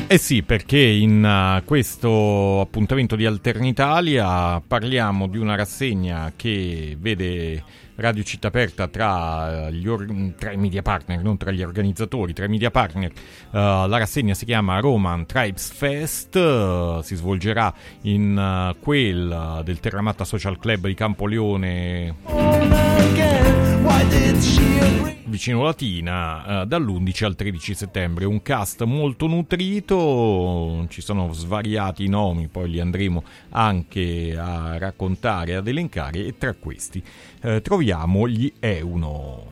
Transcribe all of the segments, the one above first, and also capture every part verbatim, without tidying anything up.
Eh sì, perché in uh, questo appuntamento di Alternitalia parliamo di una rassegna che vede Radio Città Aperta tra, gli or- tra i media partner, non tra gli organizzatori, tra i media partner. Uh, la rassegna si chiama Roman Tribes Fest, uh, si svolgerà in uh, quel del Terramata Social Club di Campoleone, vicino Latina, uh, dall'undici al tredici settembre. Un cast molto nutrito, ci sono svariati nomi, poi li andremo anche a raccontare, ad elencare, e tra questi uh, troviamo gli Euno.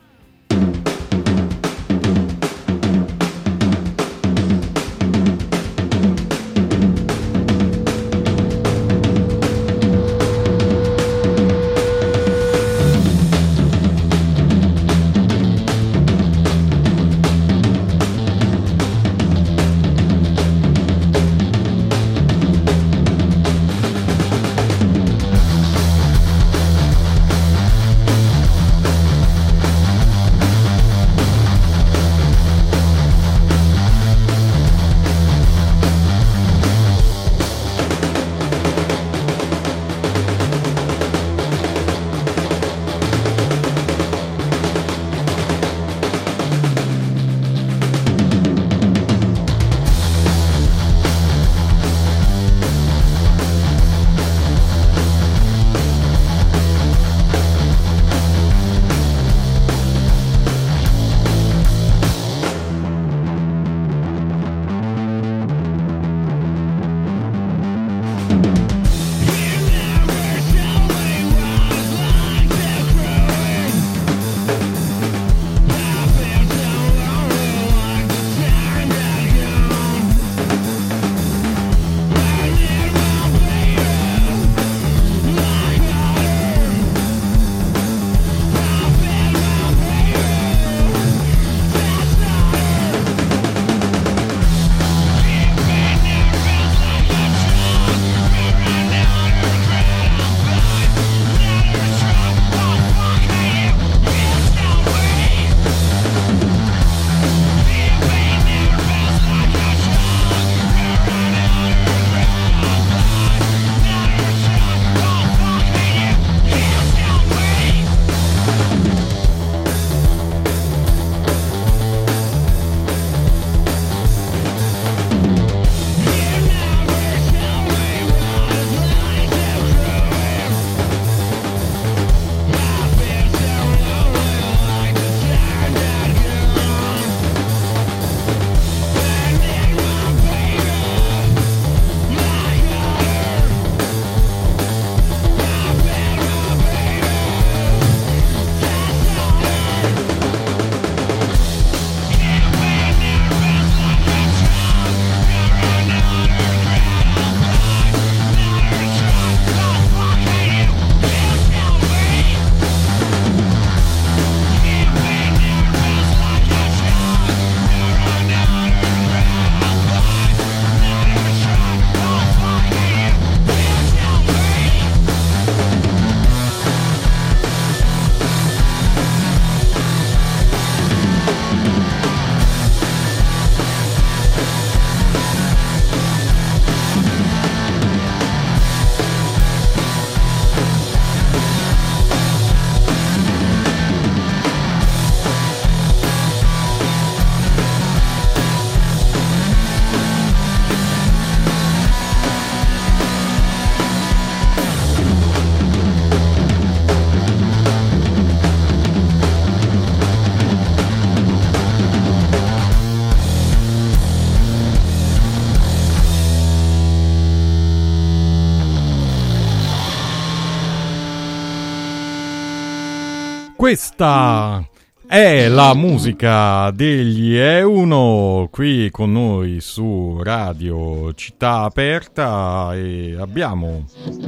Questa è la musica degli Euno qui con noi su Radio Città Aperta, e abbiamo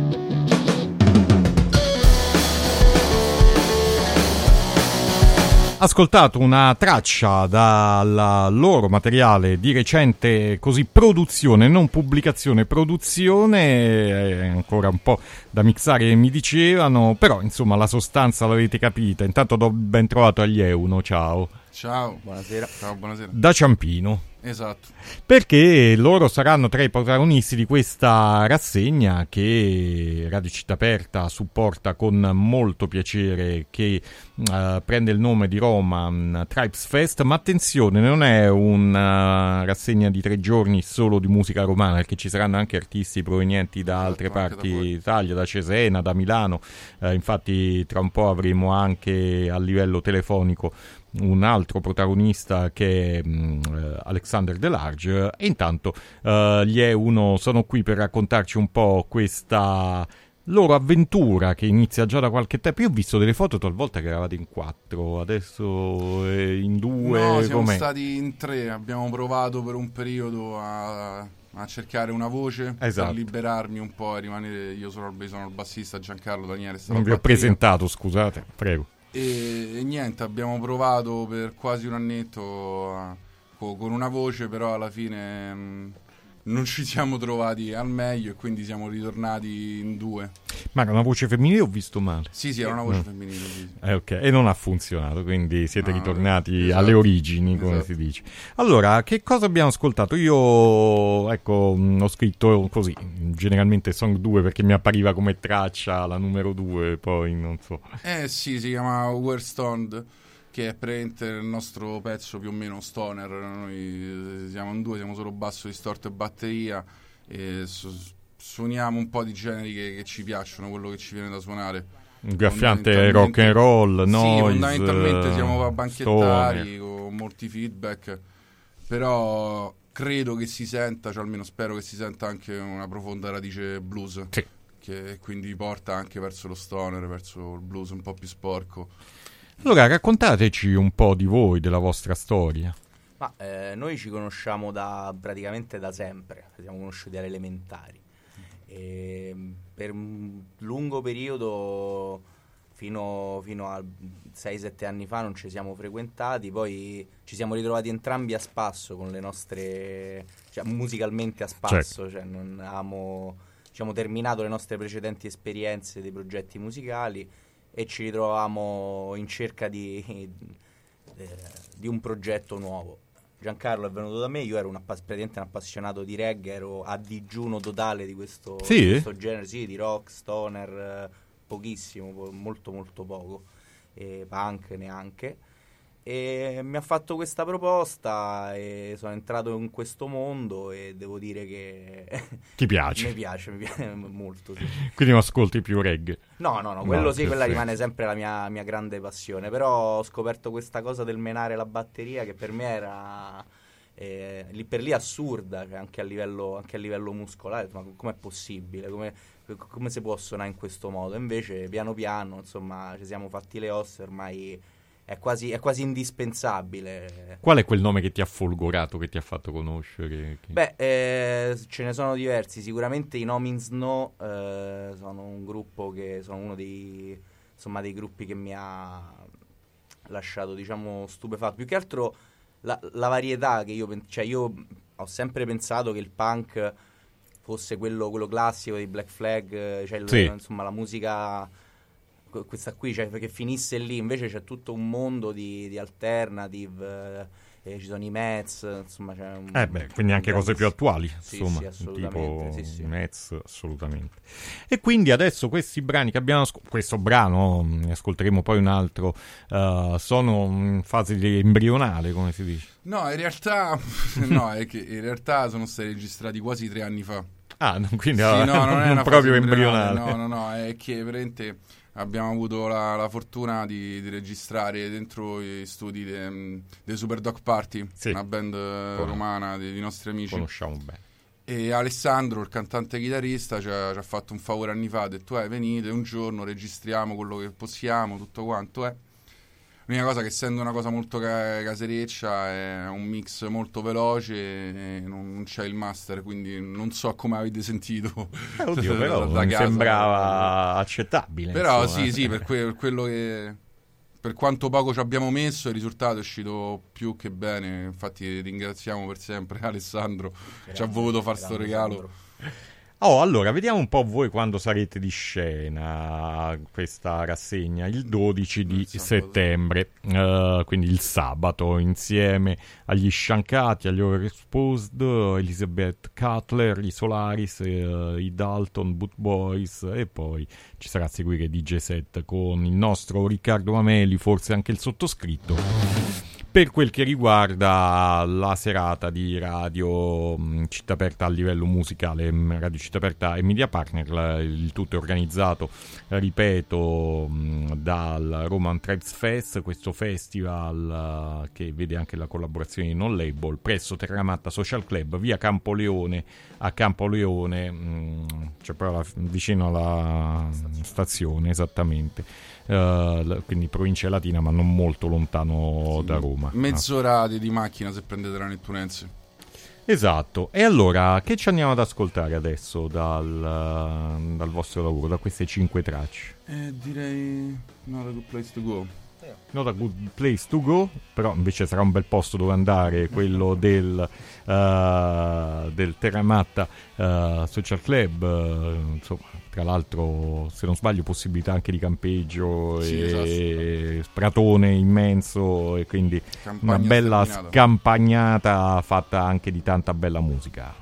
ascoltato una traccia dal loro materiale di recente così produzione, non pubblicazione, produzione, è ancora un po' da mixare mi dicevano, però insomma la sostanza l'avete capita. Intanto do ben trovato agli Euno, ciao. Ciao, buonasera. Ciao, buonasera. Da Ciampino. Esatto. Perché loro saranno tra i protagonisti di questa rassegna che Radio Città Aperta supporta con molto piacere, che uh, prende il nome di Roma um, Tribes Fest. Ma attenzione, non è una uh, rassegna di tre giorni solo di musica romana, perché ci saranno anche artisti provenienti da esatto, altre parti d'Italia, da Cesena, da Milano. Uh, infatti tra un po' avremo anche a livello telefonico un altro protagonista che è uh, Alexander Delarge. E intanto uh, gli è uno sono qui per raccontarci un po' questa loro avventura che inizia già da qualche tempo. Io ho visto delle foto talvolta che eravate in quattro, adesso in due. No, siamo com'è? stati in tre, abbiamo provato per un periodo a, a cercare una voce, esatto, per liberarmi un po' e rimanere. Io sono, sono il bassista, Giancarlo Daniele sta non vi ho presentato, scusate, prego. E, e niente, abbiamo provato per quasi un annetto a, co, con una voce, però alla fine mh, non ci siamo trovati al meglio e quindi siamo ritornati in due. Ma era una voce femminile o ho visto male? Sì, sì, era una voce mm. femminile. Sì. Eh, ok, e non ha funzionato, quindi siete no, ritornati esatto, alle origini, come esatto. si dice. Allora, che cosa abbiamo ascoltato? Io, ecco, mh, ho scritto così, generalmente Song due perché mi appariva come traccia la numero due, poi non so. Eh sì, si chiama We're Stoned, che è praticamente il nostro pezzo più o meno stoner. Noi siamo in due, siamo solo basso distorto e batteria e su- suoniamo un po' di generi che, che ci piacciono, quello che ci viene da suonare. Un graffiante rock and roll, noise, sì, fondamentalmente siamo banchettari stoner, con molti feedback, però credo che si senta, cioè almeno spero che si senta anche una profonda radice blues, sì, che quindi porta anche verso lo stoner, verso il blues un po' più sporco. Allora, raccontateci un po' di voi, della vostra storia. Ma eh, noi ci conosciamo da praticamente da sempre, ci siamo conosciuti alle elementari. E per un lungo periodo, fino, fino a sei sette anni fa, non ci siamo frequentati, poi ci siamo ritrovati entrambi a spasso con le nostre, cioè musicalmente a spasso, certo, cioè non avevamo, diciamo, terminato le nostre precedenti esperienze dei progetti musicali e ci ritrovavamo in cerca di, eh, di un progetto nuovo. Giancarlo è venuto da me, io ero un appass- praticamente un appassionato di reggae, ero a digiuno totale di questo, sì? di questo genere, sì, di rock, stoner, eh, pochissimo, po- molto molto poco, e punk neanche. E mi ha fatto questa proposta e sono entrato in questo mondo e devo dire che ti piace? Mi piace, mi piace molto, sì. Quindi non ascolti più reggae? No, no, no, quello no, sì, quella rimane sempre la mia, mia grande passione, però ho scoperto questa cosa del menare la batteria che per me era eh, lì per lì assurda, cioè anche a livello, anche a livello muscolare, ma com'è possibile, come, come si può suonare in questo modo? Invece piano piano, insomma, ci siamo fatti le ossa, ormai È quasi, è quasi indispensabile. Qual è quel nome che ti ha folgorato, che ti ha fatto conoscere? Che... Beh, eh, ce ne sono diversi. Sicuramente i No Means No eh, sono un gruppo che sono uno dei, insomma, dei gruppi che mi ha lasciato, diciamo, stupefatto. Più che altro la, la varietà che io, cioè io ho sempre pensato che il punk fosse quello, quello classico di Black Flag, cioè il, sì, insomma la musica questa qui, cioè che finisse lì. Invece c'è tutto un mondo di, di alternative, eh, ci sono i Mets, insomma c'è un, eh beh, quindi anche cose più attuali, sì, insomma, sì, assolutamente, tipo sì, sì. Mets, assolutamente. E quindi adesso questi brani che abbiamo ascoltato, questo brano, ne ascolteremo poi un altro, uh, sono in fase di embrionale, come si dice? No, in realtà no, è che in realtà sono stati registrati quasi tre anni fa. Ah, quindi sì, uh, no, non è non una proprio embrionale, embrionale. no, no, no, è che veramente abbiamo avuto la, la fortuna di, di registrare dentro i studi dei de Super Dog Party, sì, una band Con... romana dei, dei nostri amici. Conosciamo bene. E Alessandro, il cantante chitarrista, ci ha, ci ha fatto un favore anni fa, ha detto eh, venite un giorno, registriamo quello che possiamo, tutto quanto è. L'unica cosa che, essendo una cosa molto ca- casereccia, è un mix molto veloce e non, non c'è il master, quindi non so come avete sentito. Eh, oddio, però da mi casa. sembrava accettabile. Però insomma. sì, sì, per, que- per quello che... Per quanto poco ci abbiamo messo, il risultato è uscito più che bene. Infatti ringraziamo per sempre Alessandro, grazie, ci ha voluto fare sto regalo. Sandro. Oh, allora, vediamo un po' voi quando sarete di scena questa rassegna, il dodici di settembre, uh, quindi il sabato, insieme agli Sciancati, agli Overexposed, Elizabeth Cutler, i Solaris, uh, i Dalton, Boot Boys, e poi ci sarà a seguire D J set con il nostro Riccardo Mameli, forse anche il sottoscritto. Per quel che riguarda la serata di Radio mh, Città Aperta a livello musicale, mh, Radio Città Aperta e Media Partner, la, il tutto è organizzato, ripeto, mh, dal Roman Tribes Fest, questo festival uh, che vede anche la collaborazione di Non Label, presso Terramatta Social Club, via Campoleone, a Campoleone, mh, cioè proprio la, vicino alla stazione, esattamente. Uh, quindi provincia latina, ma non molto lontano sì, da Roma. Mezz'ora ah. di macchina se prendete la Nettunense. Esatto. E allora, che ci andiamo ad ascoltare adesso dal, dal vostro lavoro, da queste cinque tracce? Eh, direi Not a Good Place to Go. Not a Good Place to Go, però invece sarà un bel posto dove andare, quello del, uh, del Terramatta uh, Social Club, uh, insomma, tra l'altro, se non sbaglio, possibilità anche di campeggio, sì, e esatto. Pratone immenso, e quindi Campagna una bella sterminata. Scampagnata fatta anche di tanta bella musica.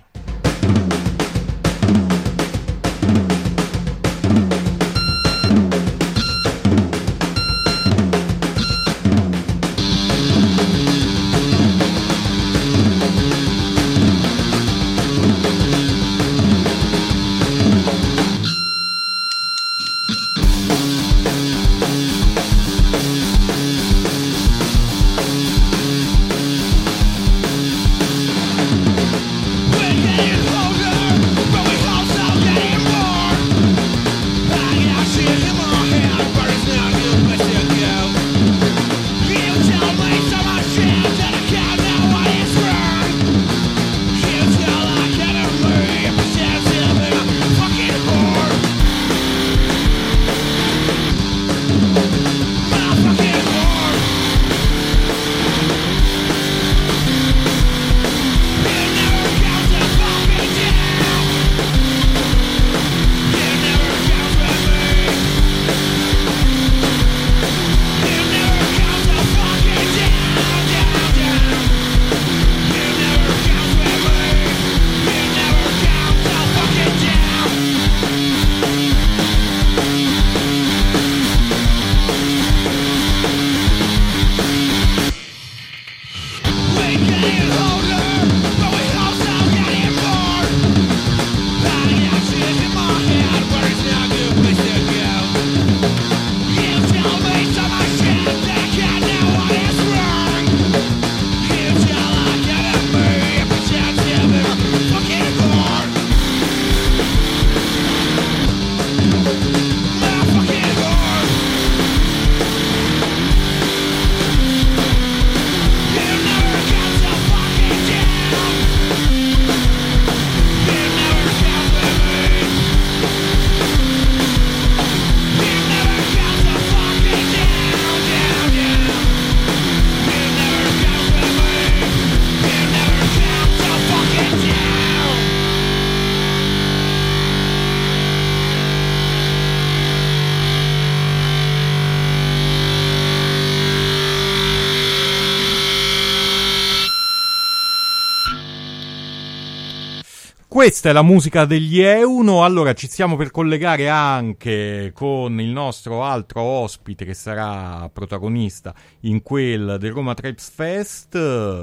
Questa è la musica degli Euno. Allora ci stiamo per collegare anche con il nostro altro ospite che sarà protagonista in quel del Roma Tribes Fest,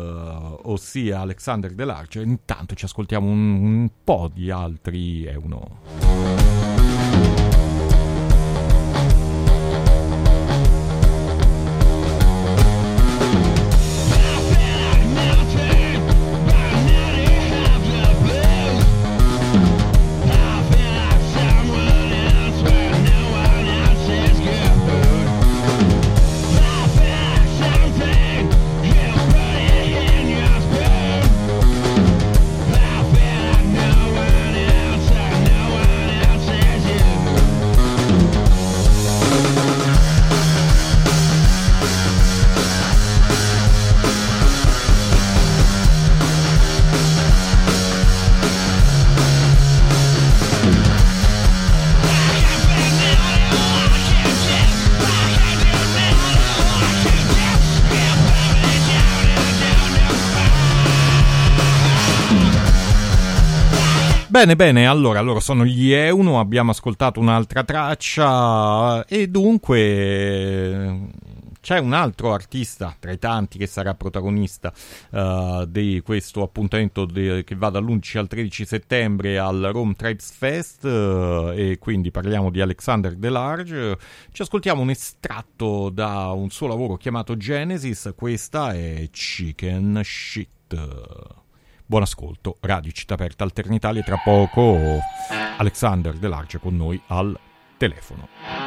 ossia Alexander Delarge. Intanto ci ascoltiamo un, un po' di altri Euno. No one else, no one else. Bene, bene, allora, loro sono gli Euno, abbiamo ascoltato un'altra traccia e dunque c'è un altro artista tra i tanti che sarà protagonista uh, di questo appuntamento de- che va dall'undici al tredici settembre al Rome Tribes Fest uh, e quindi parliamo di Alexander Delarge. Ci ascoltiamo un estratto da un suo lavoro chiamato Genesis, questa è Chicken Shit. Buon ascolto, Radio Città Aperta Alternitalia, tra poco Alexander Delarge con noi al telefono.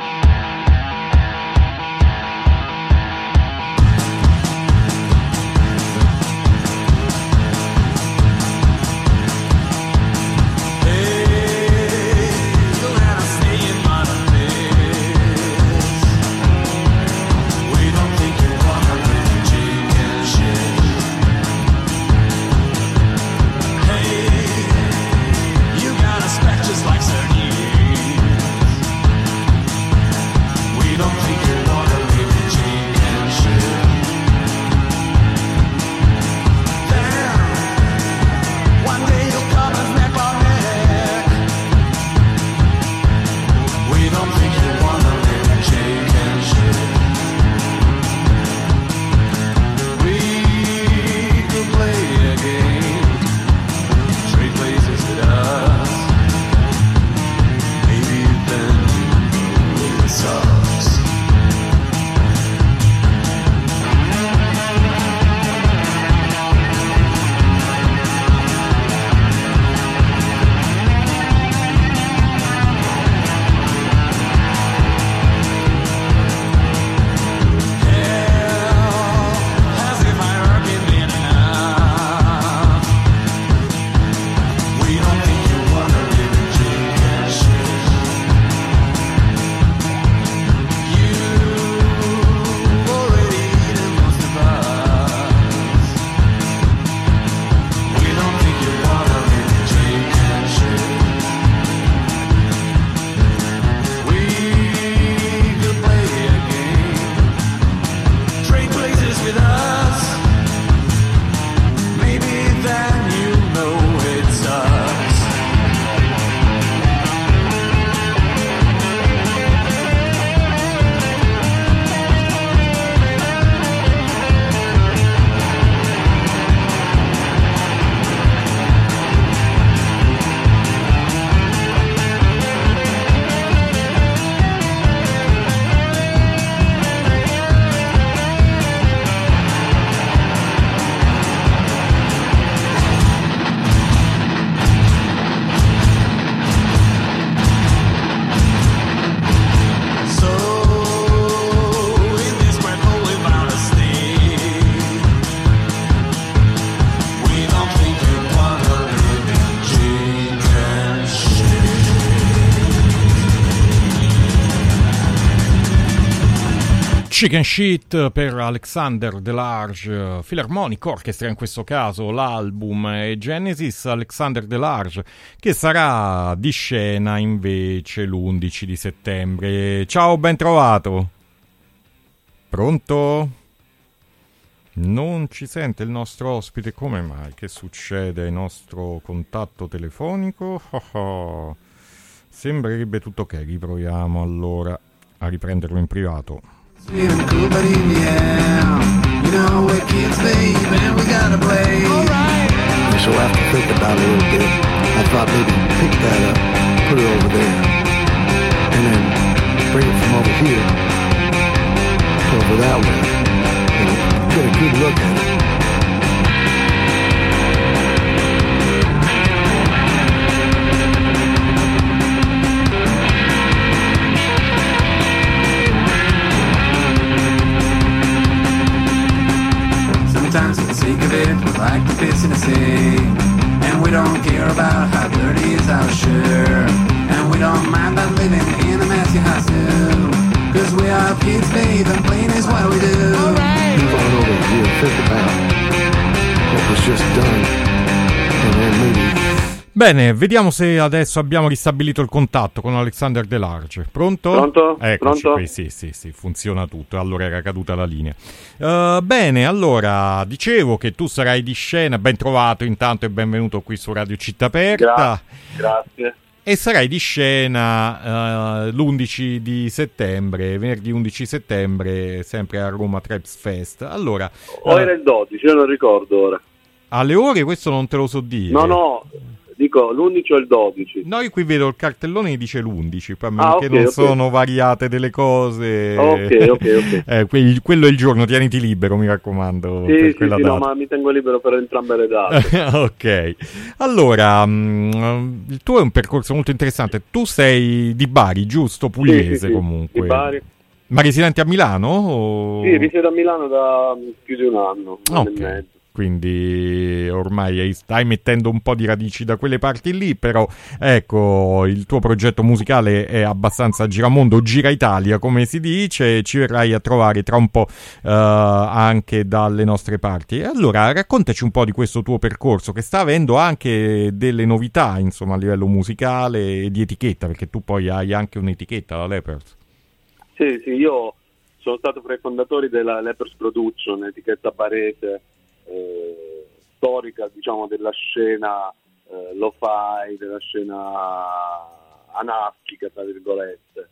Chicken Shit per Alexander Delarge, Philharmonic Orchestra in questo caso, l'album è Genesis. Alexander Delarge che sarà di scena invece l'undici di settembre. Ciao, ben trovato. Pronto? Non ci sente il nostro ospite, come mai? Che succede? Il nostro contatto telefonico? Oh oh. Sembrerebbe tutto ok, riproviamo allora a riprenderlo in privato. Feeling cool, but in the air, you know we're kids, babe, and we gotta play. Alright. So after thinking about it a little bit, I thought maybe pick that up, put it over there, and then bring it from over here to over that way, and get a good look at it. Sometimes for the sake of it, we like to piss in the sea, and we don't care about how dirty is our shirt, and we don't mind about living in a messy house too, cause we are kids, babe, and playing is what we do. Alright. Move on over here, think about what was just done, and then maybe Bene, vediamo se adesso abbiamo ristabilito il contatto con Alexander Delarge. Pronto? Pronto? Eccoci Pronto? qui, sì, sì, sì, funziona tutto. Allora era caduta la linea. Uh, bene, allora, dicevo che tu sarai di scena, ben trovato intanto e benvenuto qui su Radio Città Aperta. Gra- grazie. E sarai di scena uh, l'undici di settembre, venerdì undici settembre, sempre a Roma Traps Fest. Allora, O uh, era il dodici, io non ricordo ora. alle ore questo non te lo so dire. No, no, dico l'undici o il dodici. No, io qui vedo il cartellone che dice l'undici, poi a meno Ah, che ok, non ok. sono variate delle cose. Ok, ok, ok. Eh, que- quello è il giorno, tieniti libero, mi raccomando. Sì, per sì, quella sì, no, data. ma mi tengo libero per entrambe le date. Ok, allora, mh, il tuo è un percorso molto interessante. Tu sei di Bari, giusto? Pugliese Sì, sì, sì, comunque. di Bari. Ma residente a Milano? O... Sì, risiedo a Milano da più di un anno, un anno e Ok, mezzo. quindi ormai stai mettendo un po' di radici da quelle parti lì, però ecco, il tuo progetto musicale è abbastanza giramondo, gira Italia come si dice, ci verrai a trovare tra un po' eh, anche dalle nostre parti. E allora raccontaci un po' di questo tuo percorso che sta avendo anche delle novità, insomma, a livello musicale e di etichetta, perché tu poi hai anche un'etichetta, la Lepers. Sì, sì, io sono stato fra i fondatori della Lepers Production, etichetta barese, eh, storica, diciamo, della scena eh, lo-fi, della scena anarchica, tra virgolette.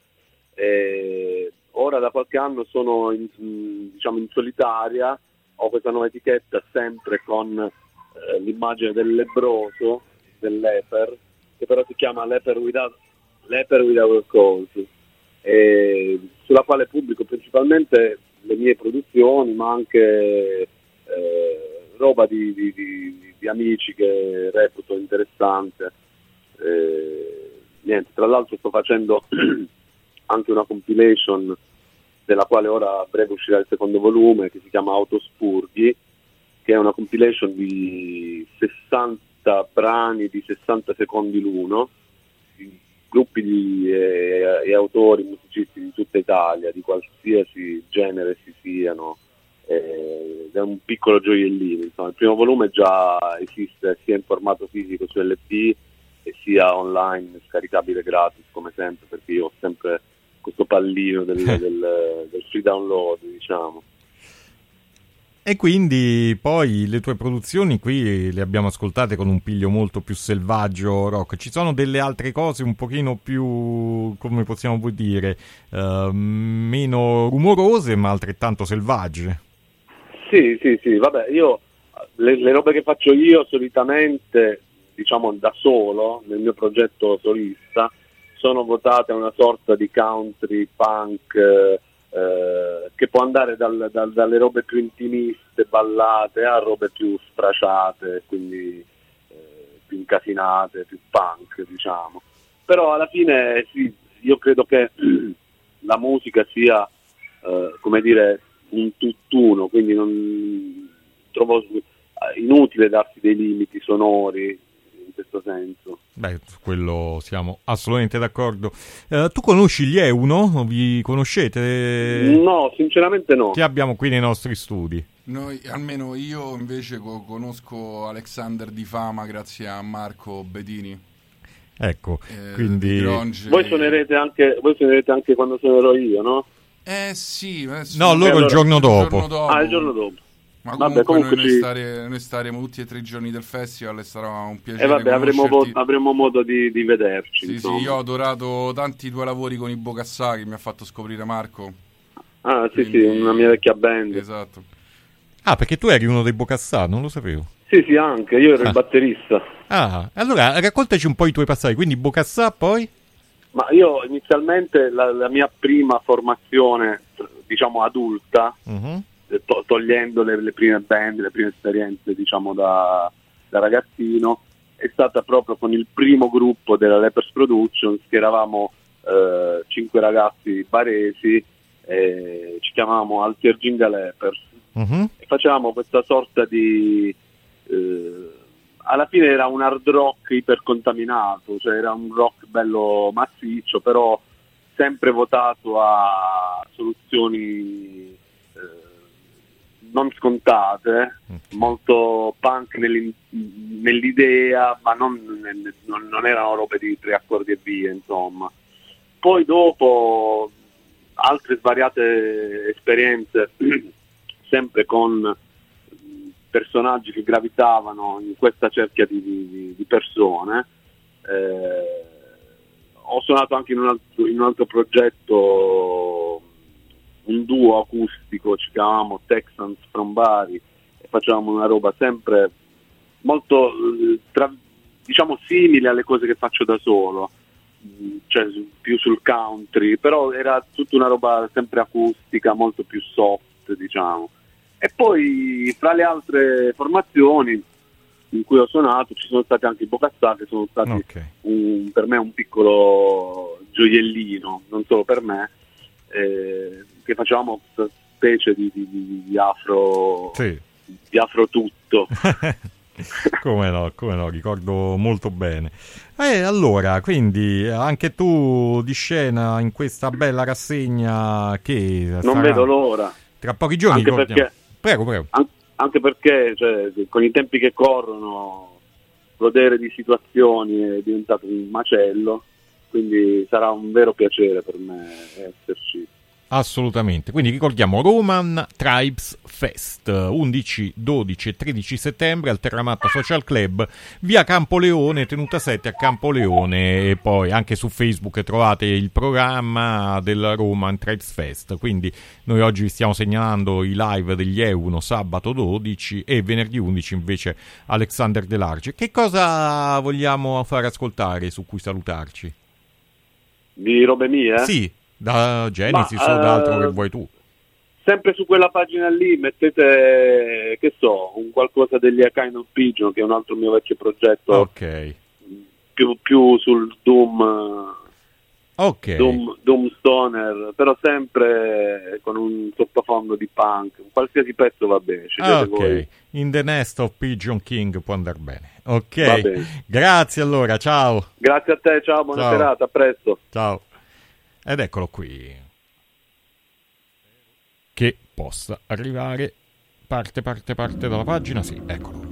E ora da qualche anno sono in, diciamo, in solitaria, ho questa nuova etichetta sempre con eh, l'immagine del lebbroso, del leper, che però si chiama Leper Without, Leper Without a Cause, e sulla quale pubblico principalmente le mie produzioni, ma anche eh, roba di, di, di, di amici che reputo interessante. Eh, niente, tra l'altro sto facendo anche una compilation della quale ora a breve uscirà il secondo volume, che si chiama Autospurghi, che è una compilation di sessanta brani di sessanta secondi l'uno, gruppi di eh, e autori, musicisti di tutta Italia, di qualsiasi genere si siano, eh, è un piccolo gioiellino. Insomma, il primo volume già esiste sia in formato fisico su L P e sia online, scaricabile gratis come sempre, perché io ho sempre questo pallino del, del, del free download, diciamo. E quindi poi le tue produzioni qui le abbiamo ascoltate con un piglio molto più selvaggio rock. Ci sono delle altre cose un pochino più, come possiamo dire, uh, meno rumorose ma altrettanto selvagge. Sì, sì, sì, vabbè, io le, le robe che faccio io solitamente, diciamo da solo, nel mio progetto solista, sono votate a una sorta di country punk eh, eh, che può andare dal, dal, dalle robe più intimiste, ballate, a robe più sfrasciate, quindi eh, più incasinate, più punk, diciamo. Però alla fine sì, io credo che la musica sia, eh, come dire, un tutt'uno, quindi non trovo inutile darsi dei limiti sonori in questo senso. Beh, su quello siamo assolutamente d'accordo. Uh, tu conosci gli Euno? Vi conoscete? No, sinceramente no. Che abbiamo qui nei nostri studi. Noi, almeno io invece co- conosco Alexander Di Fama grazie a Marco Bedini. Ecco, eh, quindi... Gronge. Voi suonerete anche, voi suonerete anche quando suonerò io, no? Eh sì, eh, sì. No, loro allora, il giorno il dopo. giorno dopo. Ah, il giorno dopo. Ma Vabbè, comunque, comunque noi, ci- noi, stare, noi staremo tutti e tre i giorni del festival e sarà un piacere E vabbè, avremo, conoscerti. vo- avremo modo di, di vederci. Sì, insomma. sì, io ho adorato tanti tuoi lavori con i Bocassà che mi ha fatto scoprire Marco. Ah, sì, Quindi- sì, una mia vecchia band. Esatto. Ah, perché tu eri uno dei Bocassà, non lo sapevo. Sì, sì, anche, io ero Ah. il batterista. Ah, allora raccontaci un po' i tuoi passati. Quindi Bocassà poi? Ma io inizialmente la, la mia prima formazione, diciamo adulta, Mhm. eh, to- togliendo le, le prime band, le prime esperienze, diciamo da, da ragazzino, è stata proprio con il primo gruppo della Lepers Productions, che eravamo eh, cinque ragazzi baresi, eh, ci chiamavamo Alter Ginga Lepers, Mhm. e facevamo questa sorta di... eh, alla fine era un hard rock ipercontaminato, cioè era un rock bello massiccio, però sempre votato a soluzioni eh, non scontate, molto punk nell'idea, ma non, non, non erano robe di tre accordi e via, insomma. Poi dopo altre svariate esperienze, sempre con personaggi che gravitavano in questa cerchia di, di, di persone. Eh, ho suonato anche in un altro, in un altro progetto, un duo acustico, ci chiamavamo Texans from Bari, e facevamo una roba sempre molto tra, diciamo simile alle cose che faccio da solo, cioè più sul country, però era tutta una roba sempre acustica, molto più soft, diciamo. E poi fra le altre formazioni in cui ho suonato ci sono stati anche i Bocassà, che sono stati Okay. un, per me un piccolo gioiellino, non solo per me, eh, che facevamo questa specie di, di, di, di afro Sì. di afro tutto. Come no, come no, ricordo molto bene. E allora, quindi anche tu di scena in questa bella rassegna che Non sarà vedo l'ora. tra pochi giorni. Anche ricordiamo. perché- Prego, prego. An- anche perché cioè, con i tempi che corrono godere di situazioni è diventato un macello, quindi sarà un vero piacere per me esserci. Assolutamente, quindi ricordiamo Roman Tribes Fest undici, dodici e tredici settembre al Terramatta Social Club, via Campoleone, tenuta sette a Campoleone, e poi anche su Facebook trovate il programma del Roman Tribes Fest. Quindi noi oggi vi stiamo segnalando i live degli Euno sabato dodici e venerdì undici invece Alexander Delarge. Che cosa vogliamo far ascoltare, su cui salutarci? Di robe mie? Sì, da Genesis Ma, o da altro eh, che vuoi tu. Sempre su quella pagina lì mettete, che so, un qualcosa degli A Kind of Pigeon, che è un altro mio vecchio progetto, Ok, più, più sul Doom, ok. Doom, Doom Stoner, però sempre con un sottofondo di punk. Qualsiasi pezzo va bene, scegliete voi. Ok, In the Nest of Pigeon King può andare bene. Va Ok, bene. grazie allora, ciao. Grazie a te, ciao, buona Ciao. serata, a presto. Ciao. Ed eccolo qui. Che possa arrivare. Parte, parte, parte dalla pagina. Sì, eccolo.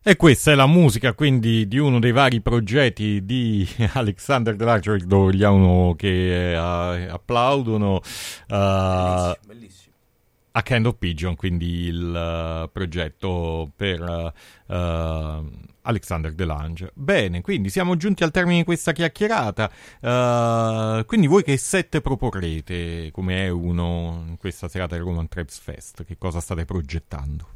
E questa è la musica quindi di uno dei vari progetti di Alexander Delarge, che vogliamo che uh, applaudono uh, Bellissimo, bellissimo. A Kind of Pigeon, quindi il uh, progetto per uh, uh, Alexander Delange. Bene, quindi siamo giunti al termine di questa chiacchierata. Uh, quindi voi che set proporrete come è uno in questa serata del Roman Tribes Fest? Che cosa state progettando?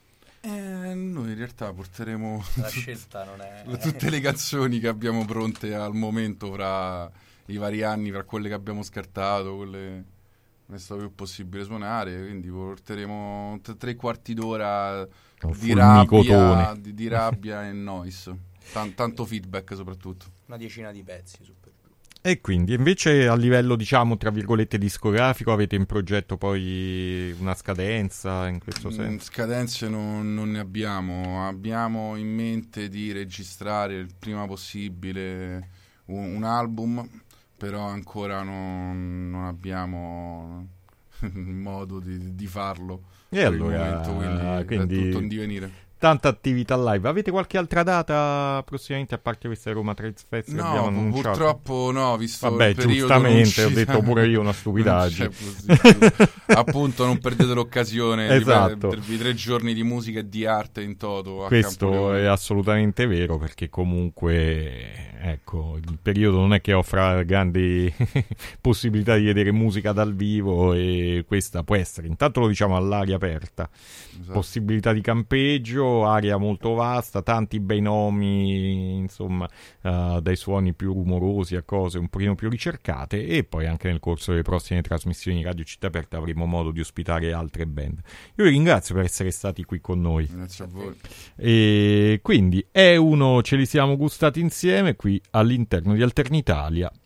Eh, noi in realtà porteremo La scelta non è... tutte le canzoni che abbiamo pronte al momento fra i vari anni, fra quelle che abbiamo scartato, quelle non è stato più possibile suonare, quindi porteremo t- tre quarti d'ora di rabbia, di, di rabbia e noise, Tan- tanto feedback soprattutto. Una decina di pezzi, super. E quindi invece a livello, diciamo, tra virgolette discografico, avete in progetto poi una scadenza in questo senso? Mm, scadenze non, non ne abbiamo, abbiamo in mente di registrare il prima possibile un, un album, però ancora non, non abbiamo modo di, di farlo. E allora, momento, quindi, quindi è tutto in divenire. Tanta attività live. Avete qualche altra data prossimamente a parte questa Roma Trades Fest che abbiamo No, annunciato? Purtroppo no, visto Vabbè, il periodo giustamente, ho non ci- detto pure io una stupidaggine. non c'è possibilità. Appunto, non perdete l'occasione Esatto. di perdervi tre giorni di musica e di arte in toto a Questo Campoleone. è assolutamente vero, perché comunque, ecco, il periodo non è che offra grandi possibilità di vedere musica dal vivo, e questa può essere, intanto lo diciamo, all'aria aperta, Esatto. possibilità di campeggio, area molto vasta, tanti bei nomi, insomma, uh, dai suoni più rumorosi a cose un pochino più ricercate, e poi anche nel corso delle prossime trasmissioni di Radio Città Aperta avremo modo di ospitare altre band. Io vi ringrazio per essere stati qui con noi. Grazie a voi. E quindi è uno, ce li siamo gustati insieme qui all'interno di Alternitalia